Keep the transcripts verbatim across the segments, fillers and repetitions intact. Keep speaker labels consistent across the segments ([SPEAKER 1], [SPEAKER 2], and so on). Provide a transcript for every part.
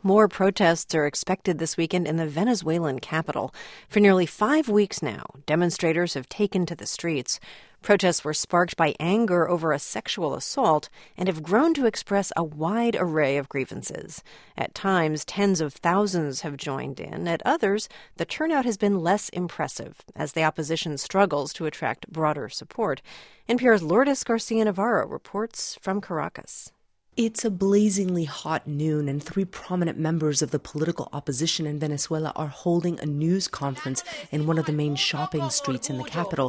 [SPEAKER 1] More protests are expected this weekend in the Venezuelan capital. For nearly five weeks now, demonstrators have taken to the streets. Protests were sparked by anger over a sexual assault and have grown to express a wide array of grievances. At times, tens of thousands have joined in. At others, the turnout has been less impressive as the opposition struggles to attract broader support. N P R's Lourdes Garcia-Navarro reports from Caracas.
[SPEAKER 2] It's a blazingly hot noon, and three prominent members of the political opposition in Venezuela are holding a news conference in one of the main shopping streets in the capital.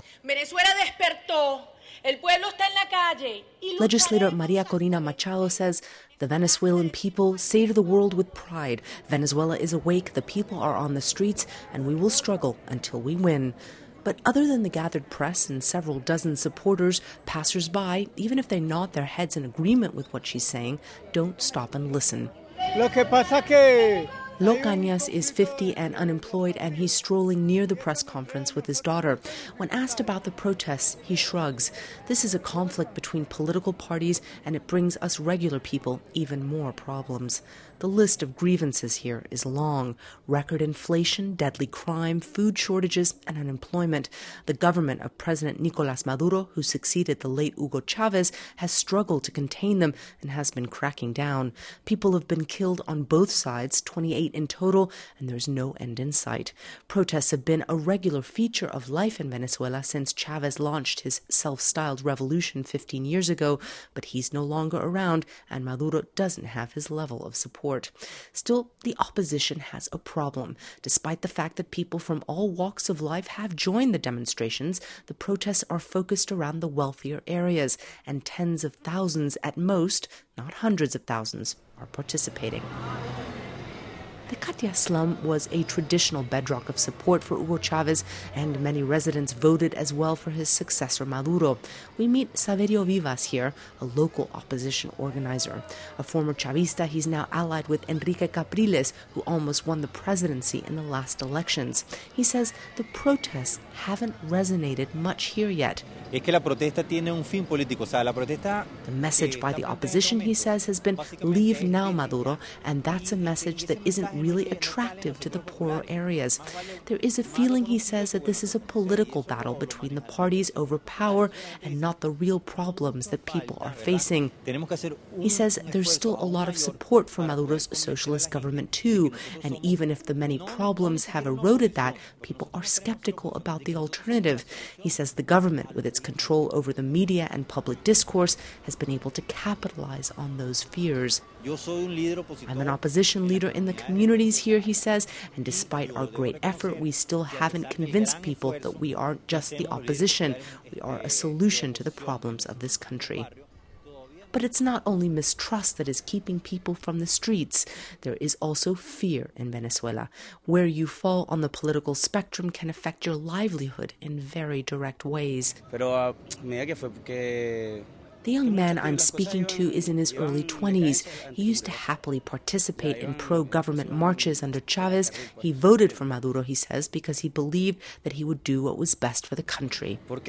[SPEAKER 2] Legislator Maria Corina Machado says the Venezuelan people say to the world with pride, Venezuela is awake, the people are on the streets, and we will struggle until we win. But other than the gathered press and several dozen supporters, passers-by, even if they nod their heads in agreement with what she's saying, don't stop and listen. Lo que pasa que Lo Cañas is fifty and unemployed, and he's strolling near the press conference with his daughter. When asked about the protests, he shrugs. This is a conflict between political parties, and it brings us regular people even more problems. The list of grievances here is long. Record inflation, deadly crime, food shortages, and unemployment. The government of President Nicolás Maduro, who succeeded the late Hugo Chavez, has struggled to contain them and has been cracking down. People have been killed on both sides, twenty-eight in total, and there's no end in sight. Protests have been a regular feature of life in Venezuela since Chavez launched his self-styled revolution fifteen years ago, but he's no longer around, and Maduro doesn't have his level of support. Still, the opposition has a problem. Despite the fact that people from all walks of life have joined the demonstrations, the protests are focused around the wealthier areas, and tens of thousands at most, not hundreds of thousands, are participating. The Catia slum was a traditional bedrock of support for Hugo Chavez, and many residents voted as well for his successor, Maduro. We meet Saverio Vivas here, a local opposition organizer. A former Chavista, he's now allied with Enrique Capriles, who almost won the presidency in the last elections. He says the protests haven't resonated much here yet. The message by the opposition, he says, has been leave now, Maduro, and that's a message that isn't really attractive to the poorer areas. There is a feeling, he says, that this is a political battle between the parties over power and not the real problems that people are facing. He says there's still a lot of support for Maduro's socialist government too, and even if the many problems have eroded that, people are skeptical about the alternative. He says the government, with its control over the media and public discourse, has been able to capitalize on those fears. I'm an opposition leader in the communities here, he says, and despite our great effort, we still haven't convinced people that we aren't just the opposition. We are a solution to the problems of this country. But it's not only mistrust that is keeping people from the streets. There is also fear in Venezuela. Where you fall on the political spectrum can affect your livelihood in very direct ways. The young man I'm speaking to is in his early twenties. He used to happily participate in pro-government marches under Chavez. He voted for Maduro, he says, because he believed that he would do what was best for the country. But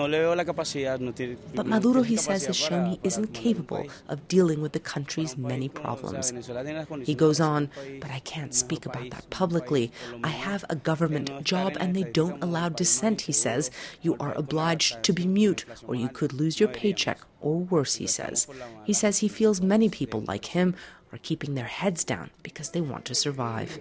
[SPEAKER 2] Maduro, he says, has shown he isn't capable of dealing with the country's many problems. He goes on, but I can't speak about that publicly. I have a government job and they don't allow dissent, he says. You are obliged to be mute or you could lose your paycheck. Or worse, he says. He says he feels many people like him are keeping their heads down because they want to survive.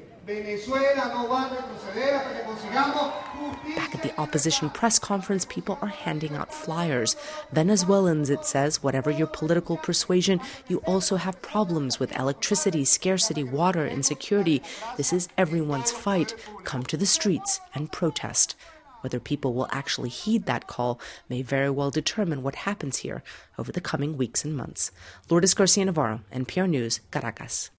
[SPEAKER 2] Back at the opposition press conference, people are handing out flyers. Venezuelans, it says, whatever your political persuasion, you also have problems with electricity, scarcity, water, insecurity. This is everyone's fight. Come to the streets and protest. Whether people will actually heed that call may very well determine what happens here over the coming weeks and months. Lourdes Garcia-Navarro, N P R News, Caracas.